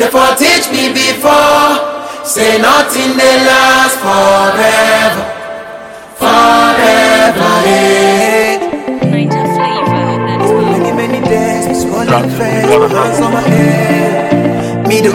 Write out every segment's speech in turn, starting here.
They for teach me before. Say nothing they last forever. Forever, eh. Niger flavor, that's all. Many days, we swollen face, hands on my head. Me do.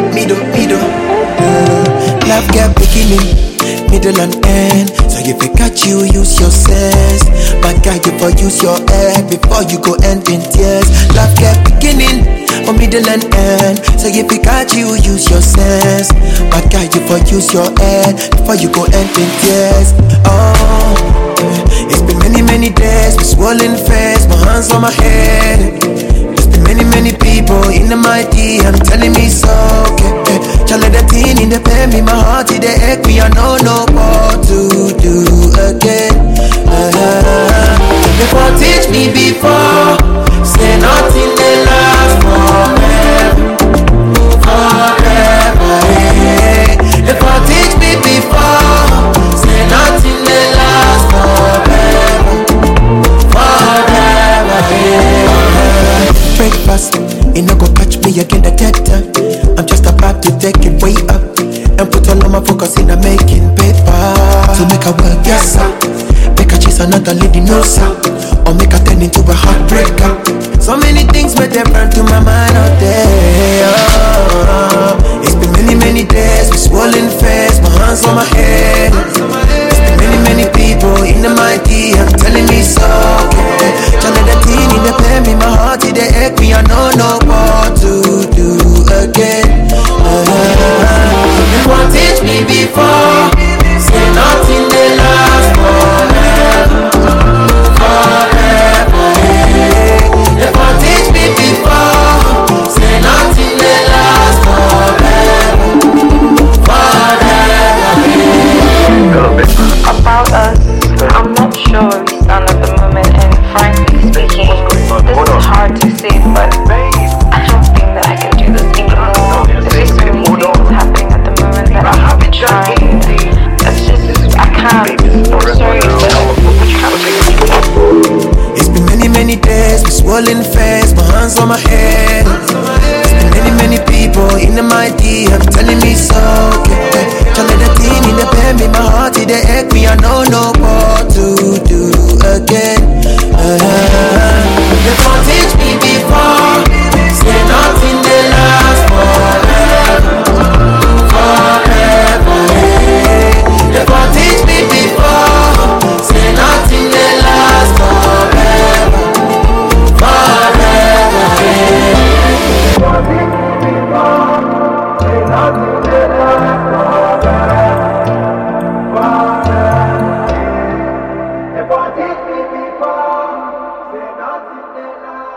Love get beginning, middle and end. So if I catch you, use your sense. Bad guy, you for use your head before you go end in tears. Love get beginning, or middle and end. So if I catch you, use your sense. Bad guy, you for use your head before you go end in tears. Oh, it's been many days with swollen face, my hands on my head. There's been many people in the mighty, I'm telling me so. Chale the teen in the pen, me my heart it ache me, I know what to do again. They for teach me before, say nothing they last forever, forever. Eh. They for teach me before, say nothing they last forever, forever. Eh. Breakfast, it no go catch me again the dead time. I'm just about to take it way up and put all of my focus in making paper. To make a work, yes sir. Make a chase another lady, no sir. Or make her turn into a heartbreaker. So many things made them burn to my mind out there. It's been many days with swollen face, my hands on my head. It's been many people in the mighty, I'm telling me so. Chale the teen in the pen, me my heart it ache me, I know what to do again. They won't teach me before, say nothing they last forever, forever. Eh. They won't teach me before, say nothing they last forever, forever. Eh. About us, I'm not sure where we stand at the moment, and frankly speaking, this is hard to say, but I don't think that I can do this anymore. There's just so many things happening at the moment that I'm trying. It's just, I can't. I'm sorry, but it's been many days with swollen face, my hands on my head. It's been many people in the mighty, I'm telling me so. Chale the teen in the pen, me my heart it ache me, I know what to do again. They won't teach me before, say nothing they last forever, forever. Eh. They won't teach me before, say nothing they last forever, forever. Eh. They won't teach me before, say nothing they last forever, forever. They won't teach me before, say nothing they last.